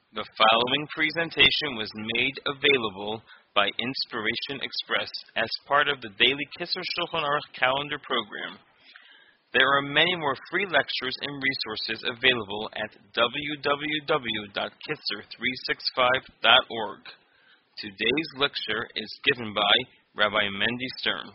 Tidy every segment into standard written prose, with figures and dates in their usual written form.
The following presentation was made available by Inspiration Express as part of the daily Kisser Shulchan Aruch calendar program. There are many more free lectures and resources available at www.kisser365.org. Today's lecture is given by Rabbi Mendy Stern.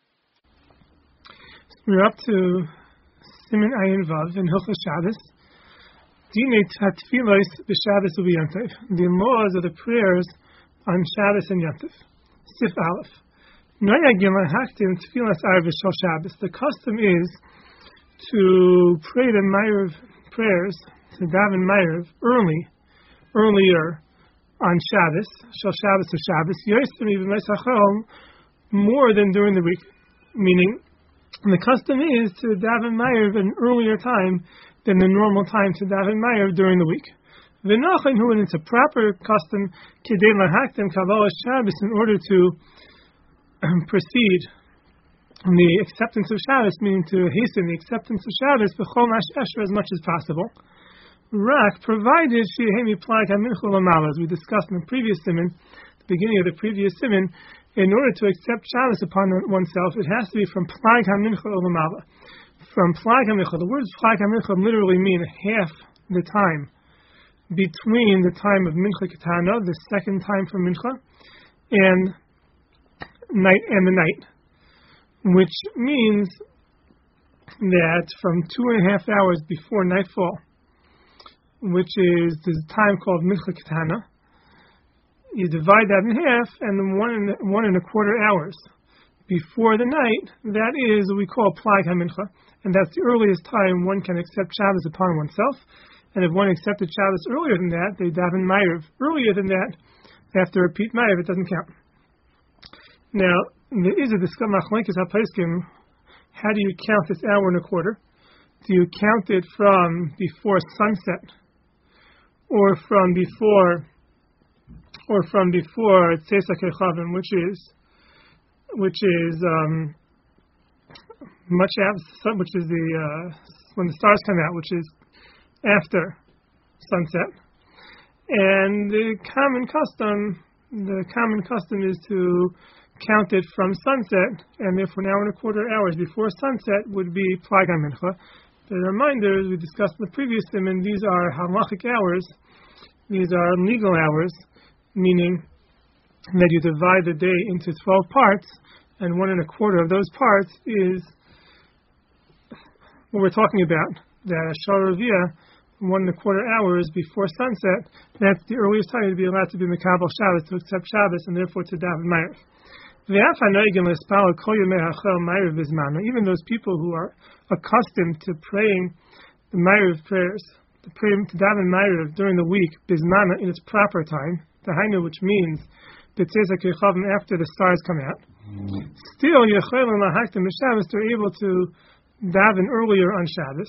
We're up to Siman Ayin Vav in Hilchos Shabbos. Dinei Tfilos b'Shabbos u'b'Yontif. The laws of the prayers on Shabbos and Yontif. Sif Aleph. Noyagim lahaktim Tfilas Arv Shel Shabbos. The custom is to pray the Ma'ariv prayers, to daven Ma'ariv earlier on Shabbos, Shel Shabbos to Shabbos. Yosem even Mesachol more than during the week. Meaning, the custom is to daven Ma'ariv an earlier time than the normal time to daven Ma'ariv during the week. V'nachin hu, and it's a proper custom, k'dei lahaktim Kabbalah Shabbos, in order to proceed in the acceptance of Shabbos, meaning to hasten the acceptance of Shabbos, b'chol mash'esher, as much as possible. Rak, provided shehemi plag hamincha l'mala, as we discussed in the previous siman, the beginning of the previous siman, in order to accept Shabbos upon oneself, it has to be from plag hamincha l'mala. From Plag HaMincha. The words Plag HaMincha literally mean half the time between the time of Mincha Ketana, the second time for Mincha, and the night, which means that from 2.5 hours before nightfall, which is the time called Mincha Ketana, you divide that in half, and then 1.25 hours before the night, that is what we call Plag HaMincha. And that's the earliest time one can accept Shabbos upon oneself. And if one accepted Shabbos earlier than that, they daven Ma'ariv. Earlier than that, they have to repeat Ma'ariv. It doesn't count. Now, there is a discussion, Machlokes HaPoskim, how do you count this 1.25 hours? Do you count it from before sunset, or from before Tzeitzak Chavim, which is which is when the stars come out, which is after sunset. And the common custom is to count it from sunset, and therefore 1.25 hours before sunset would be Plag HaMincha. The reminders we discussed in the previous siman, these are halachic hours, these are legal hours, meaning that you divide the day into 12 parts, and 1.25 of those parts is what we're talking about. That Ashar Raviyah, 1.25 hours before sunset, that's the earliest time to be allowed to be Mekabel Shabbos, to accept Shabbos, and therefore to daven Ma'ariv. Even those people who are accustomed to praying the Ma'ariv prayers, to daven Ma'ariv during the week, Bismana, in its proper time, Tahainu, which means after the stars come out, still they're able to daven earlier on Shabbos.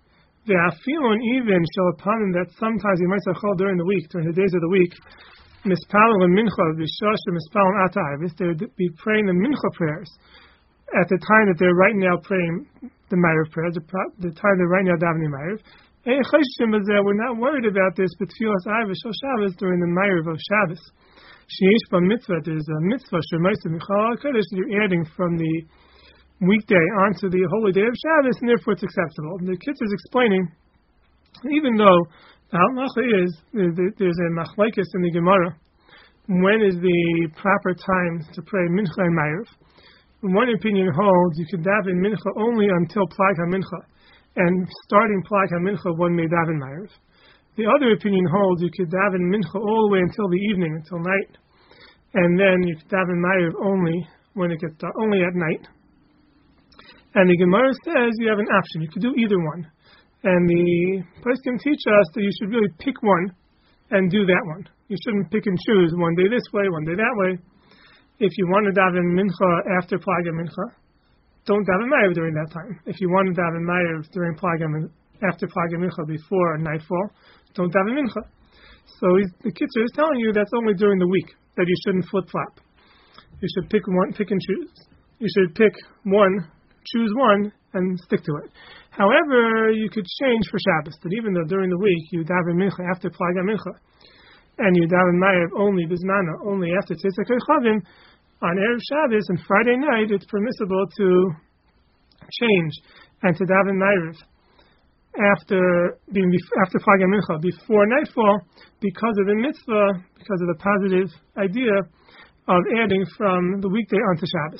Even shall upon them that sometimes you might say during the week, during the days of the week, mispalel and mincha v'shasha mispalel atayvis, they would be praying the mincha prayers at the time that they're right now praying the Ma'ariv prayers, the time they're right now davening Ma'ariv. We're not worried about this, but tfilas arv shel Shabbos during the Ma'ariv of Shabbos. Sheish b'mitzvah, there's a mitzvah shemaisa michal kodesh, you're adding from the weekday onto the holy day of Shabbos, and therefore it's acceptable. And the Kitzur is explaining, even though the halacha is there's a machlokes in the Gemara, when is the proper time to pray mincha and Ma'ariv? One opinion holds you can daven mincha only until Plag HaMincha, and starting Plag HaMincha one may daven Ma'ariv. The other opinion holds you could daven mincha all the way until the evening, until night, and then you could daven Ma'ariv only when it gets dark, only at night. And the Gemara says you have an option. You could do either one. And the poskim teach us that you should really pick one and do that one. You shouldn't pick and choose one day this way, one day that way. If you want to daven mincha after Plag HaMincha, don't daven Ma'ariv during that time. If you want to daven Ma'ariv during after Plag HaMincha before nightfall, don't daven mincha. So the Kitzur is telling you that's only during the week, that you shouldn't flip-flop. You should pick and choose. You should pick one, choose one, and stick to it. However, you could change for Shabbos, that even though during the week you daven mincha after Plaga Mincha, and you daven Ma'ariv only Bismana, only after Tzitza Chavim, on Erev Shabbos and Friday night, it's permissible to change and to daven Ma'ariv after Plaga Mincha, before nightfall, because of the mitzvah, because of the positive idea of adding from the weekday onto Shabbos.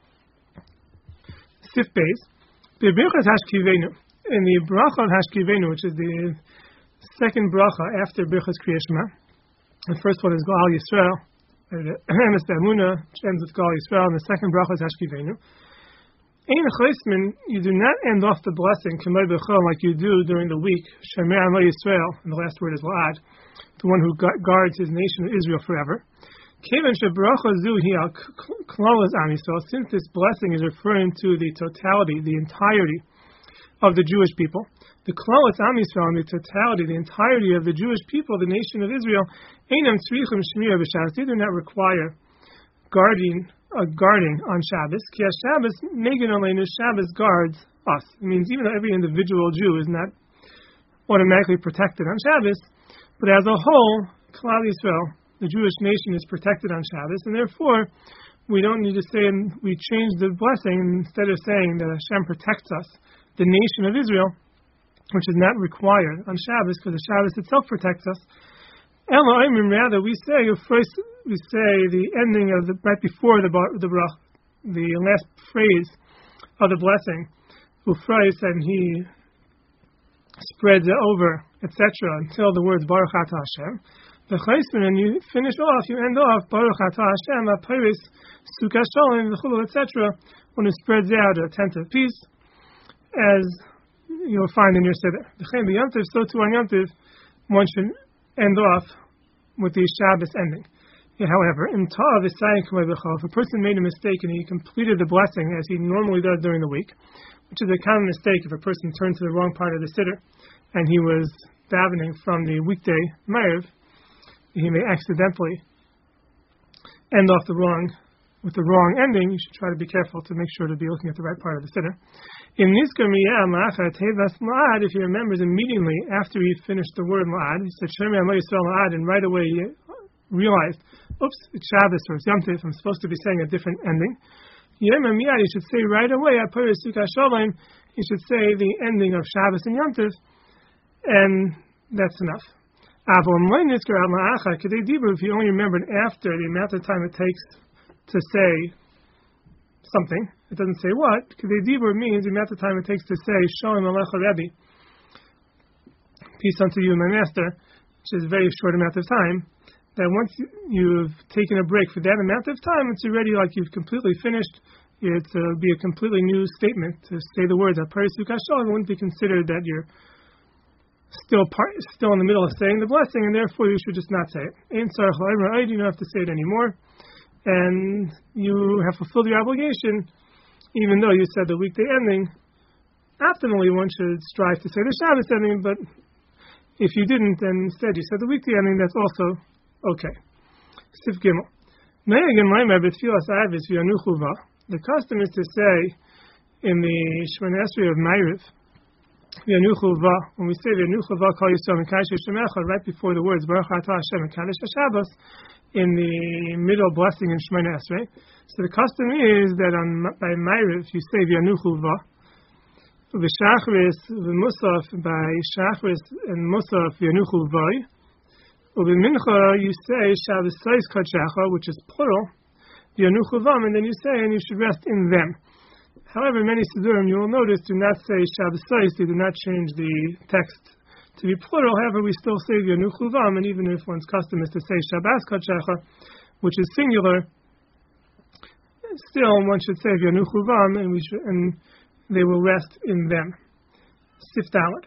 Sif Beis, the Birchas Hashkivenu, in the bracha of Hashkivenu, which is the second bracha after Birchas Kriyas Shema. The first one is Gal Yisrael, Emes Be'emunah, which ends with Gal Yisrael, and the second bracha is Hashkivenu. Ein Chosmin, you do not end off the blessing K'may B'chol like you do during the week. Shemer Amay Yisrael, and the last word is La'ad, the one who guards his nation Israel forever. Kevan shebracha zu hi al klalas am Yisrael, since this blessing is referring to the totality, the entirety of the Jewish people, the klalas am Yisrael, and the totality, the entirety of the Jewish people, the nation of Israel, einam tzrichim shmira b'Shabbos, they do not require guarding on Shabbos. Ki Shabbos megan aleinu, Shabbos guards us. It means even though every individual Jew is not automatically protected on Shabbos, but as a whole, Klal Yisrael, the Jewish nation, is protected on Shabbos, and therefore we don't need to say, and we change the blessing, instead of saying that Hashem protects us, the nation of Israel, which is not required on Shabbos, because the Shabbos itself protects us. Rather, we say the ending of right before the last phrase of the blessing, Ufrais, and he spreads it over, etc., until the words Baruch Atah Hashem. The Chaisman, and you finish off, you end off Baruch Atah Hashem, Apiris, Sukkah Shalom, V'chulu, etc., when it spreads out a tenth of peace, as you'll find in your Siddur. V'chein b'Yom Tov, so too on Yom Tov, one should end off with the Shabbos ending. However, in Ta'av V'sayim K'may B'chol, if a person made a mistake and he completed the blessing as he normally does during the week, which is a common mistake if a person turned to the wrong part of the Siddur, and he was davening from the weekday Ma'ariv, he may accidentally end off with the wrong ending. You should try to be careful to make sure to be looking at the right part of the Siddur. If he remembers immediately after he finished the word La'ad, he said Shemi Amay Yisrael La'ad, and right away he realized, oops, it's Shabbos or it's Yom Tov, I'm supposed to be saying a different ending. You should say right away, you should say the ending of Shabbos and Yom Tov, and that's enough. If you only remembered after the amount of time it takes to say something, it doesn't say what. Kedei dibur means the amount of time it takes to say Shalom Alecha Rebbe, peace unto you, my master, which is a very short amount of time. That once you've taken a break for that amount of time, it's already like you've completely finished. It will be a completely new statement to say the words Apari Sukkah Shalom. It wouldn't be considered that you're still in the middle of saying the blessing, and therefore you should just not say it. You don't have to say it anymore, and you have fulfilled your obligation, even though you said the weekday ending. Optimally, one should strive to say the Shabbos ending, but if you didn't, and instead you said the weekday ending, that's also okay. Sif Gimel. The custom is to say in the Shemona Esrei of Ma'ariv, when we say right before the words Baruch Atah Hashem and Kadosh HaShabbos in the middle blessing in Shemona Esrei. So the custom is that by Ma'ariv you say V'yanuchu Va, V'shachris V'musaf, by Shachris and Musaf V'yanuchu Vai, V'mincha you say Shabbos Sais Kadshacha, which is plural, V'yanuchu Vam, and then you say, and you should rest in them. However, many Siddurim, you will notice, do not say Shabbos Sais, they do not change the text to be plural. However, we still say V'yanuchu Vam, and even if one's custom is to say Shabbos Kadshacha, which is singular, still one should say V'yanuchu Vam, and they will rest in them. Sif Dalet.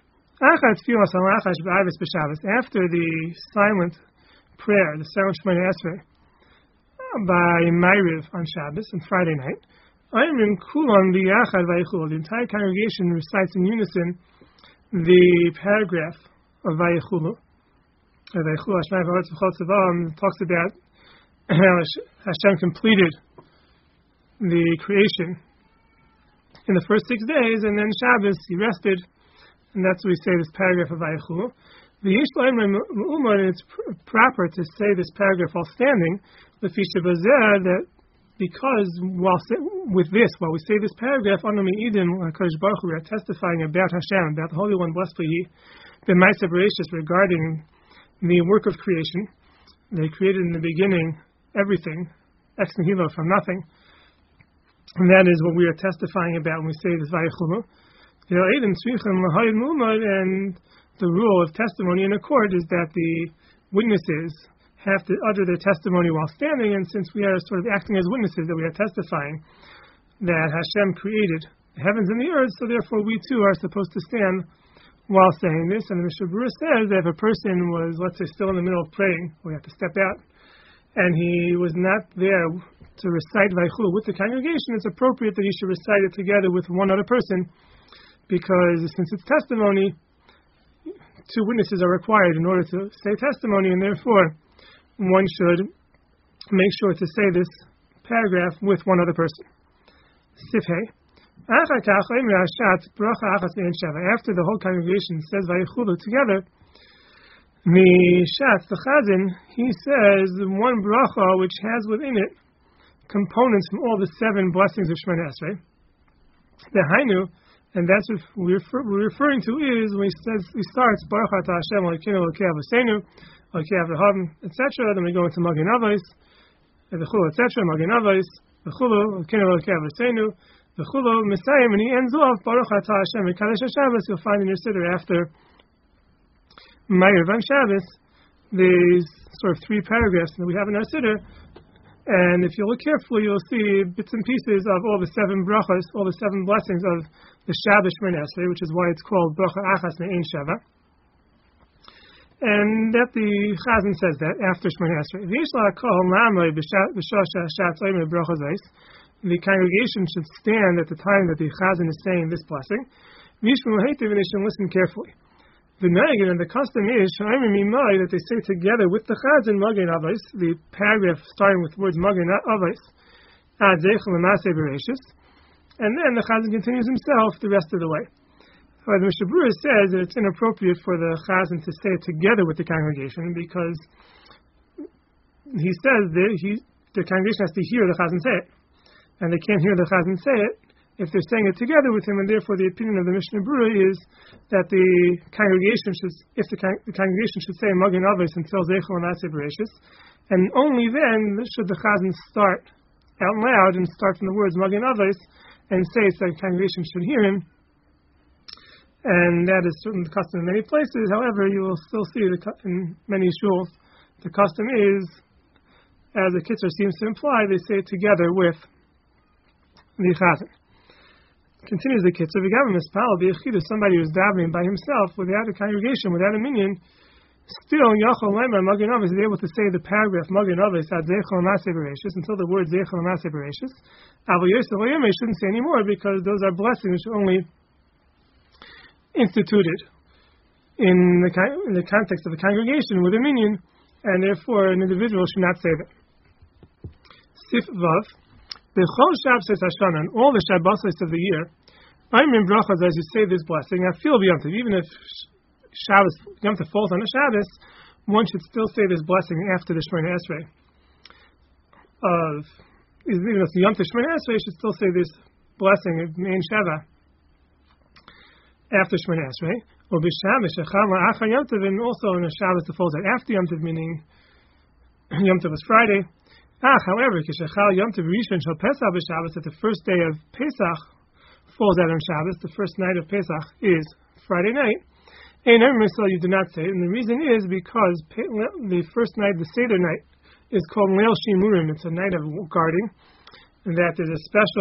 After the silent prayer, the silent Shemona Esrei, by Ma'ariv on Shabbos and Friday night, the entire congregation recites in unison the paragraph of Vayechulu. Talks about how Hashem completed the creation in the first 6 days, and then Shabbos he rested, and that's what we say this paragraph of Vayichu. The Yishla and it's proper to say this paragraph while standing, the Fisha Bazeh, that because while we say this paragraph, we are testifying about Hashem, about the Holy One, blessed be He, the Ma'aseh Bereshis, regarding the work of creation. They created in the beginning everything, ex nihilo, from nothing. And that is what we are testifying about when we say this Vayichulu. And the rule of testimony in a court is that the witnesses have to utter their testimony while standing, and since we are sort of acting as witnesses, that we are testifying that Hashem created the heavens and the earth, so therefore we too are supposed to stand while saying this. And the Mishnah Berurah says that if a person was, let's say, still in the middle of praying, we have to step out, and he was not there to recite Vayichulu with the congregation, it's appropriate that he should recite it together with one other person, because since it's testimony, 2 witnesses are required in order to say testimony, and therefore one should make sure to say this paragraph with one other person. Sifhei. After the whole congregation says Vayichulu together, the Chazan, he says one bracha which has within it components from all the 7 blessings of Shemoneh Esrei. The Hainu, and that's what we're referring to, is when he starts Baruch Atah Hashem Elokeinu Elokei Avosenu, Elokei Avraham, etc. Then we go into Magen Avos, V'chulu, etc. Magen Avos, V'chulu, Elokeinu Elokei Avosenu, V'chulu, Messiah, and he ends off Baruch Atah Hashem Mekadosh HaShabbos. You'll find in your siddur after Ma'ariv on Shabbos these sort of 3 paragraphs that we have in our siddur. And if you look carefully, you'll see bits and pieces of all the 7 brachas, all the 7 blessings of the Shabbos Shemoneh Esrei, which is why it's called Bracha Achas Me'ein Sheva. And that the Chazan says that after Shemoneh Esrei. The congregation should stand at the time that the Chazan is saying this blessing. And they should listen carefully. The Nagin and the custom is that they say together with the Chazan Magen Avos, the paragraph starting with words Magen Avos, Ad Zeichel L'Maaseh Bereshis, and then the Chazan continues himself the rest of the way. However, the Mishnah Berurah says that it's inappropriate for the Chazan to say it together with the congregation, because he says that the congregation has to hear the Chazan say it, and they can't hear the Chazan say it if they're saying it together with him, and therefore the opinion of the Mishnah Berurah is that the congregation should say Magen Avos until Zeichel L'Maaseh Bereshis, and only then should the Chazan start out loud and start from the words Magen Avos and say it so the congregation should hear him. And that is certainly the custom in many places. However, you will still see in many shuls the custom is, as the Kitzur seems to imply, they say it together with the Chazan. Continues the Kitzur, somebody who's davening by himself without a congregation, without a minyan, still Yachol Leimar Magen Avos is able to say the paragraph Magen Avos Ad Zeichel L'Maaseh Bereshis until the word Zeichel L'Maaseh Bereshis. Avol Yosef L'Yomei shouldn't say anymore, because those are blessings which are only instituted in the context of the congregation with a minyan, and therefore an individual should not say that. Sif Vav. The Chol Shabbos Hashana, and all the Shabbosos of the year, I'm in brachas as you say this blessing. I feel b'Yom Tov, even if Shabbos Yom Tov falls on a Shabbos, one should still say this blessing after the Shemoneh Esrei. Even if the Yom Tov Shemoneh Esrei, should still say this blessing of Me'ein Sheva after Shemoneh Esrei. Or b'Shabbos Shechal La'achar Yom Tov, and also on a Shabbos that falls after Yom Tov, meaning Yom Tov is Friday. However, Kishachal Yom Tov Rishon Shal Pesach b'Shabbos, that the first day of Pesach falls out on Shabbos, the first night of Pesach is Friday night. And you do not say it, and the reason is because the first night, the Seder night, is called Leil Shimurim. It's a night of guarding, and that there's a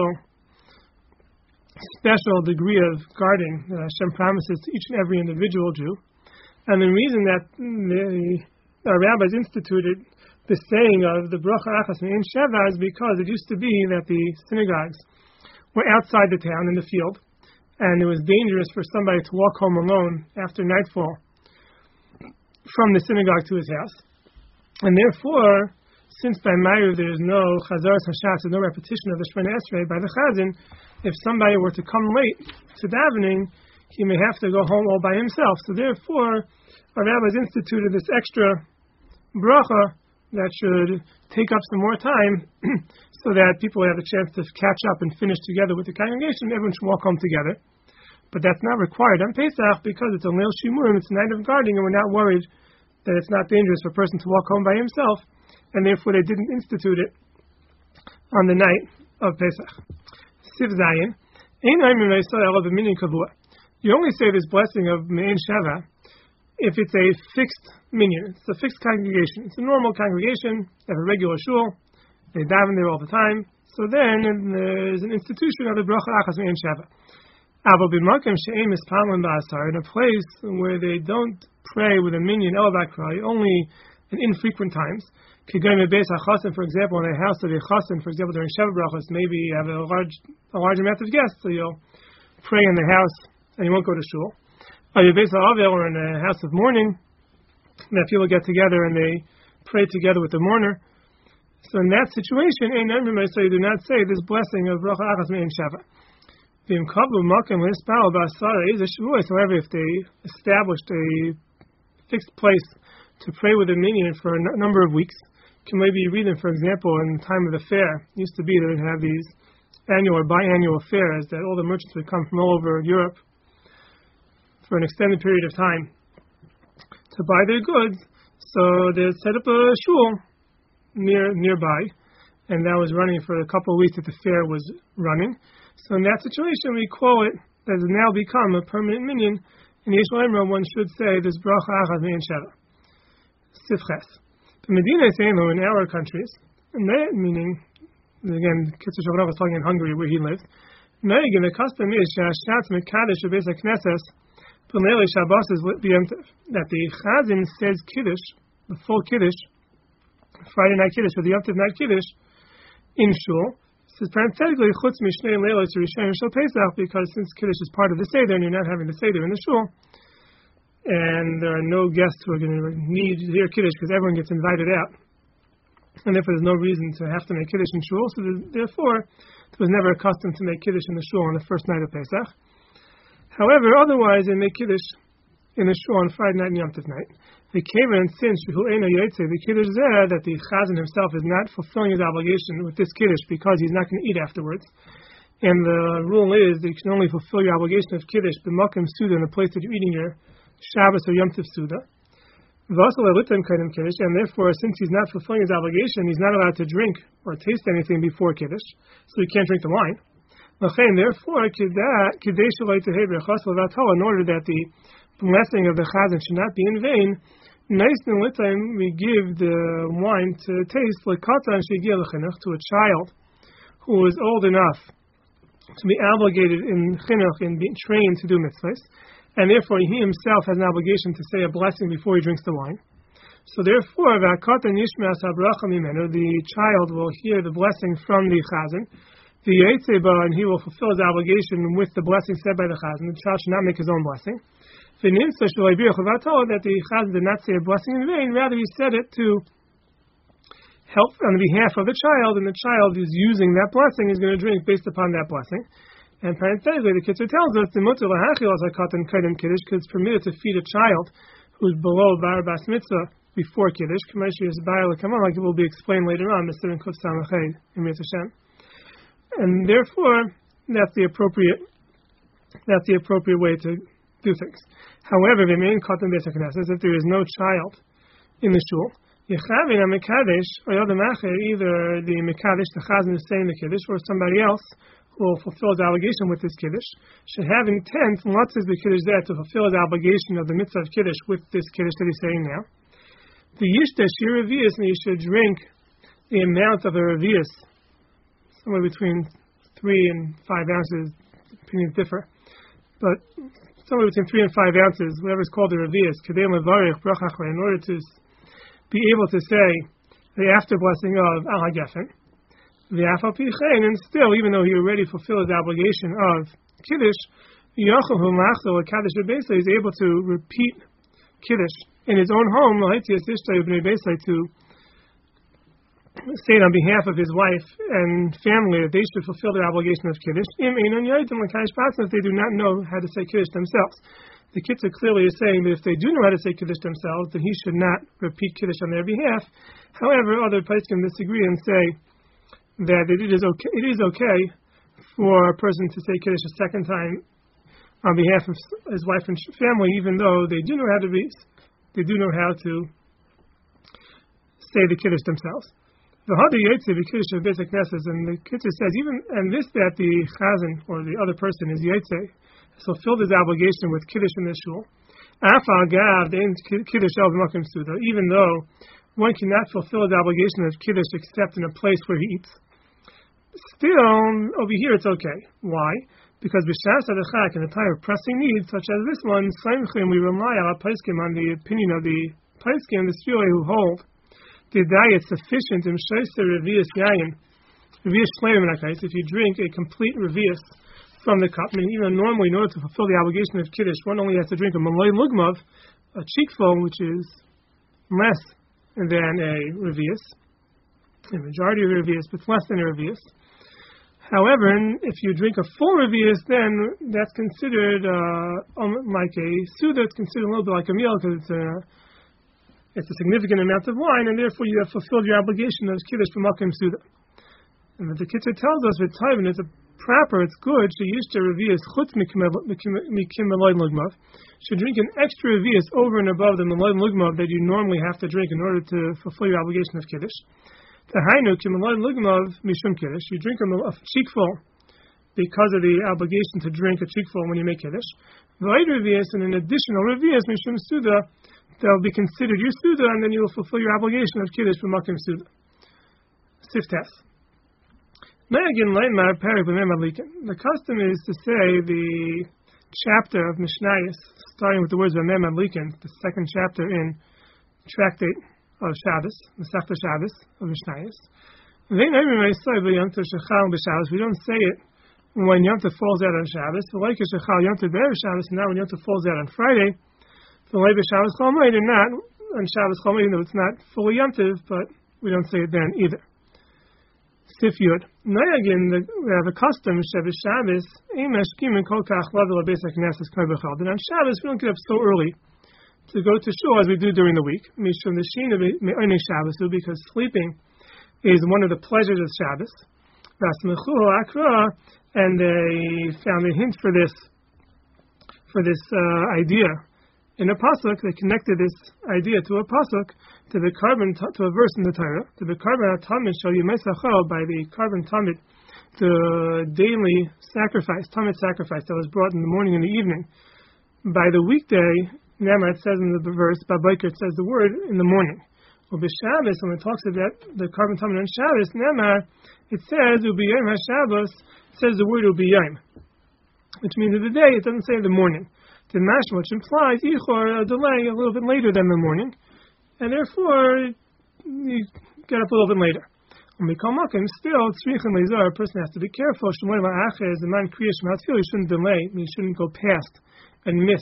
special degree of guarding that Hashem promises to each and every individual Jew. And the reason that the rabbis instituted the saying of the Bracha Achas Me'ein Sheva is because it used to be that the synagogues were outside the town in the field, and it was dangerous for somebody to walk home alone after nightfall from the synagogue to his house. And therefore, since by Ma'ariv there is no Chazaras Hashas, there's no repetition of the Shemona Esrei by the Chazan, if somebody were to come late to davening, he may have to go home all by himself. So therefore, our rabbis instituted this extra bracha that should take up some more time so that people have a chance to catch up and finish together with the congregation. Everyone should walk home together. But that's not required on Pesach because it's a Leil Shimurim, it's a night of guarding, and we're not worried that it's not dangerous for a person to walk home by himself, and therefore they didn't institute it on the night of Pesach. Siv Zayin. You only say this blessing of Me'en Sheva if it's a fixed minyan. It's a fixed congregation. It's a normal congregation. They have a regular shul. They daven there all the time. So then there's an institution of the bracha achas Me'en Sheva. In a place where they don't pray with a minyan el bakrai, only in infrequent times. For example, in a house of a chassan, for example, during Sheva brachos, maybe you have a large amount of guests, so you'll pray in the house and you won't go to shul. Or in a house of mourning, that people get together and they pray together with the mourner. So in that situation, you do not say this blessing of bracha achas me'en sheva. However, if they established a fixed place to pray with a minyan for a number of weeks, can maybe read them, for example, in the time of the fair. It used to be that they'd have these annual or biannual fairs that all the merchants would come from all over Europe for an extended period of time to buy their goods. So they set up a shul nearby, and that was running for a couple of weeks that the fair was running. So in that situation, we call it, that has now become a permanent minyan. In Yeshua Emra, one should say this bracha achas me'en sheva. Sifches. The Medina is saying, though, in our countries, and that meaning, again, Kitzur Shavrav was talking in Hungary where he lived, the custom is that the Chazan says Kiddush, the full Kiddush, Friday night Kiddush, or the Yom Tov night Kiddush, in Shul. Says parenthetically, chutz mishnei leilos rishayim shel Pesach, because since Kiddush is part of the Seder, and you're not having the Seder in the Shul, and there are no guests who are going to need to hear Kiddush because everyone gets invited out, and therefore there's no reason to have to make Kiddush in Shul, so therefore it was never accustomed to make Kiddush in the Shul on the first night of Pesach. However, otherwise they make Kiddush in the Shul on Friday night and Yom Tov night. The Kevan, since the Kiddush there, that the Chazan himself is not fulfilling his obligation with this Kiddush because he's not going to eat afterwards. And the rule is that you can only fulfill your obligation of Kiddush b'makom suda, in the place that you're eating your Shabbos or Yom Tov suda. And therefore, since he's not fulfilling his obligation, he's not allowed to drink or taste anything before Kiddush, so he can't drink the wine. Therefore, in order that the blessing of the Chazan should not be in vain, we give the wine to taste to a child who is old enough to be obligated in chinuch and being trained to do mitzvahs, and therefore he himself has an obligation to say a blessing before he drinks the wine. So therefore, the child will hear the blessing from the Chazan, and he will fulfill his obligation with the blessing said by the Chazan. The child should not make his own blessing. That the Chazan did not say a blessing in vain, rather he said it to help on behalf of the child, and the child is using that blessing, is going to drink based upon that blessing. And parenthetically, the Kitzur tells us because it's permitted to feed a child who's below Bar Bas Mitzvah before Kiddush, like it will be explained later on, and therefore that's the appropriate way to do things. However, the main cotton basic is if there is no child in the shul, either the Mekadesh, the Chazan is saying the Kiddush, or somebody else who will fulfill his obligation with this Kiddush, should have intent, lots is the Kiddush there, to fulfill his obligation of the mitzvah of Kiddush with this Kiddush that he's saying now. The Yishta Shir Revius, and you should drink the amount of a Revius, somewhere between 3 and 5 ounces, opinions differ, but somewhere between 3 and 5 ounces, whatever is called a revius, in order to be able to say the after blessing of Al HaGefen, and still, even though he already fulfilled his obligation of Kiddush, he's able to repeat Kiddush in his own home, to state on behalf of his wife and family that they should fulfill their obligation of Kiddush, if they do not know how to say Kiddush themselves. The Kitzur clearly is saying that if they do know how to say Kiddush themselves, then he should not repeat Kiddush on their behalf. However, other poskim disagree and say that it is okay for a person to say Kiddush a second time on behalf of his wife and family, even though they do know how to say the Kiddush themselves. The Hadi Yotze B'Kiddush of Basic Nesses, and the Kitzur says that the Chazan or the other person is Yotze, fulfilled his obligation with Kiddush in the shul. Even though one cannot fulfill his obligation of Kiddush except in a place where he eats. Still, over here it's okay. Why? Because b'shas adachak, in a time of pressing needs such as this one, we rely on the opinion of the poskim, the Sfiroi who hold the diet sufficient in Shayser Revius Yayin, Revius Shleim, if you drink a complete Revius from the cup, meaning even normally in order to fulfill the obligation of Kiddush, one only has to drink a Malay Lugmav, a cheekful, which is less than a Revius, a majority of a Revius, but less than a Revius. However, if you drink a full Revius, then that's considered like a Suda, it's considered a little bit like a meal because it's a significant amount of wine, and therefore you have fulfilled your obligation of Kiddush for Makom Suda. And the Kitzur tells us with Taivan, it's good, to use the Revius Chutz Mikim Malay Lugmav, should drink an extra Revius over and above the Malay Lugmav that you normally have to drink in order to fulfill your obligation of Kiddush. The Hainu Kim Malay Lugmav Mishum Kiddush, you drink a cheekful because of the obligation to drink a cheekful when you make Kiddush. The other Revius and an additional Revius Mishum Suda, they'll be considered your Suda, and then you will fulfill your obligation of Kiddush for Makom Suda. Siftas. The custom is to say the chapter of Mishnayos, starting with the words of Mem Adlikin, the second chapter in Tractate of Shabbos, the Sechta Shabbos of Mishnayos. We don't say it when Yom Tov falls out on Shabbos. And now when Yom Tov falls out on Friday, and not on Shabbos Chol, though it's not fully Yom Tov, but we don't say it then either. Sif Yud. Noyagin, we have a custom, Shabbos, and on Shabbos we don't get up so early to go to shul as we do during the week. Because sleeping is one of the pleasures of Shabbos. And they found a hint for this idea in a pasuk. They connected this idea to a pasuk, to a verse in the Torah, to the carbon tamid shall yimesachol, by the carbon tamid, the daily sacrifice, tamid sacrifice that was brought in the morning and the evening. By the weekday, Nemar, it says in the verse, Babaikar, it says the word in the morning. Well, b'Shabbos, when it talks about the carbon tamid on Shabbos, Nemar, it says ubiyayim haShabbos, it says the word ubiyayim, which means of the day. It doesn't say the morning. The mashma, which implies ichor, a delay a little bit later than the morning, and therefore you get up a little bit later. Still, a person has to be careful. You shouldn't delay. You shouldn't go past and miss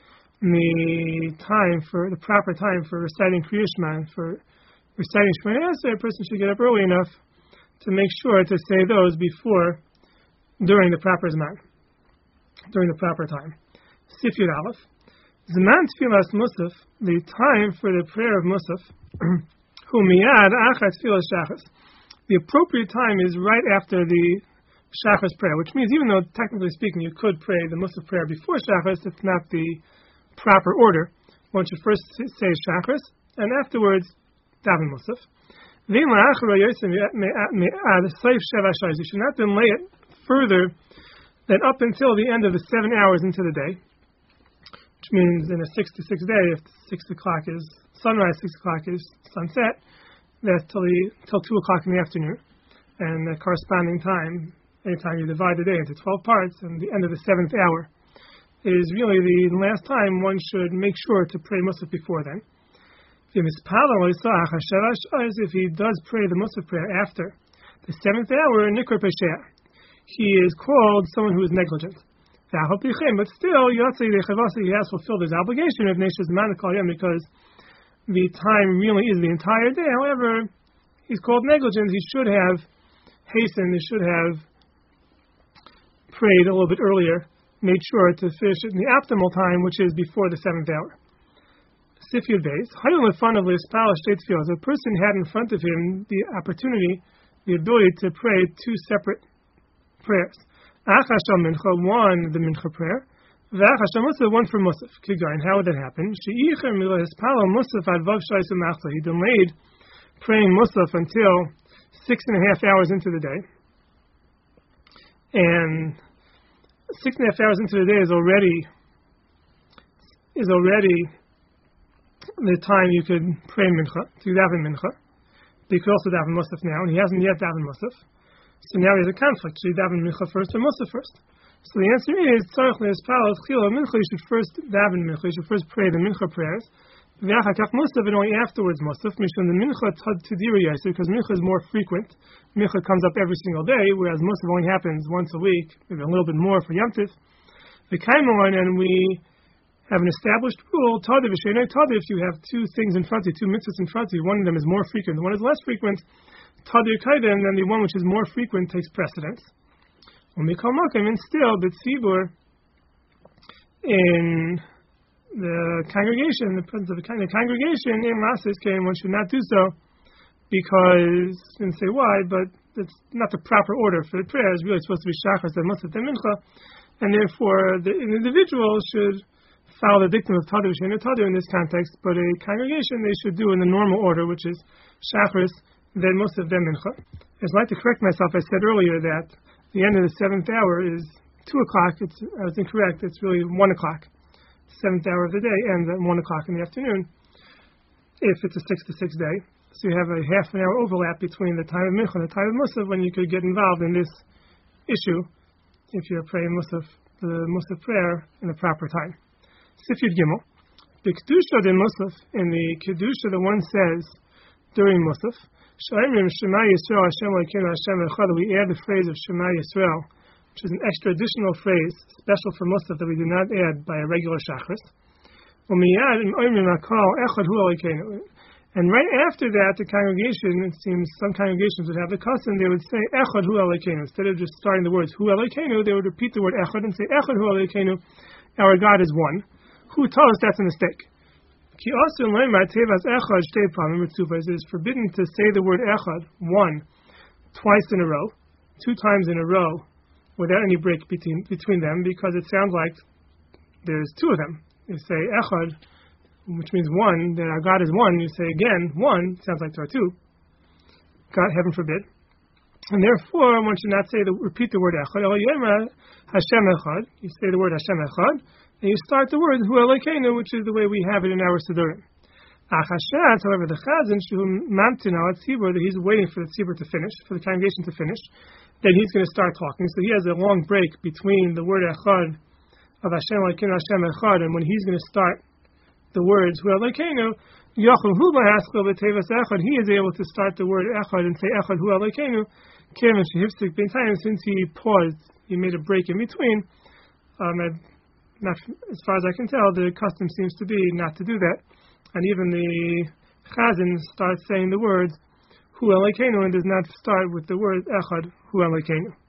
the proper time for reciting Kriya Shema, for reciting Shema. So a person should get up early enough to make sure to say those during the proper Zman, during the proper time. Sif Yud Aleph. Zman Tfilas Musaf, the time for the prayer of Musaf, Hu Miyad Achat Tfilas Shachas. The appropriate time is right after the Shachas prayer, which means even though technically speaking you could pray the Musaf prayer before Shachas, it's not the proper order. One should first say Shachas and afterwards daven Musaf. You should not delay it further than up until the end of the 7 hours into the day, which means in a 6 to 6 day, if 6 o'clock is sunrise, 6 o'clock is sunset, that's till 2 o'clock in the afternoon. And the corresponding time, anytime you divide the day into 12 parts, and the end of the 7th hour is really the last time one should make sure to pray Musaf before then. If he does pray the Musaf prayer after the 7th hour, Nikor Pesheah, he is called someone who is negligent. But still, he has fulfilled his obligation of Neshus Man Kol Yom, because the time really is the entire day. However, he's called negligent. He should have hastened. He should have prayed a little bit earlier, made sure to finish it in the optimal time, which is before the 7th hour. Sif Yud Beis, a person had in front of him the opportunity, the ability to pray 2 separate prayers. One, the mincha prayer, one for musaf. How would that happen? He delayed praying musaf until 6.5 hours into the day, and 6.5 hours into the day is already the time you could pray mincha, to daven mincha. But you could also daven musaf now, and he hasn't yet daven musaf. So now he has a conflict. Should he daven mincha first or musaf first? So the answer is, you should first daven mincha, you should first pray the mincha prayers. Musaf, and only afterwards musaf, because mincha is more frequent. Mincha comes up every single day, whereas musaf only happens once a week, maybe a little bit more for Yom Tov. And we have an established rule, if you have 2 things in front of you, 2 mitzvahs in front of you, one of them is more frequent, one is less frequent, and then the one which is more frequent takes precedence. And still, the tzibur in the congregation, in the presence of the congregation, one should not do so, because, I didn't say why, but it's not the proper order for the prayer. It's really supposed to be shachar, then musaf, then mincha, and therefore the individual should follow the dictum of Tadu V'Sheinu Tadu in this context, but a congregation they should do in the normal order, which is Shacharis, then Musaf, then Mincha. I'd like to correct myself. I said earlier that the end of the 7th hour is 2 o'clock. I was incorrect. It's really 1 o'clock. 7th hour of the day ends at 1 o'clock in the afternoon, if it's a 6 to 6 day. So you have a half an hour overlap between the time of Mincha and the time of Musaf, when you could get involved in this issue if you're praying Musaf, the Musaf prayer in the proper time. Sif Yud Gimel, the Kedusha de Musaf, in the Kedusha the one says during Musaf, Sh'ayimrim Shema Yisrael Hashem Elokeinu Hashem Echad, we add the phrase of Shema Yisrael, which is an extra additional phrase, special for Musaf, that we do not add by a regular Shachris. And right after that, the congregation, it seems some congregations would have the custom, they would say Echad Hu Elokeinu. Instead of just starting the words Hu Elokeinu, they would repeat the word Echad and say Echad Hu Elokeinu, our God is one. Who told us that's a mistake? It is forbidden to say the word echad, one, twice in a row, 2 times in a row, without any break between them, because it sounds like there's 2 of them. You say echad, which means one, that our God is one. You say again, one, sounds like there are 2. God, heaven forbid. And therefore, one should not repeat the word echad. Hashem echad. You say the word Hashem echad, and you start the word Hu Elokeinu, which is the way we have it in our Siddurim. However, the Chazan, that he's waiting for the tzibur to finish, for the congregation to finish, then he's going to start talking. So he has a long break between the word Echad of Hashem Elokeinu, Hashem Echad, and when he's going to start the words Hu Elokeinu, he is able to start the word Echad and say Echad Hu Elokeinu, since he paused, he made a break in between. Not, as far as I can tell, the custom seems to be not to do that. And even the Chazan starts saying the words Hu Elokeinu and does not start with the word Echad Hu Elokeinu.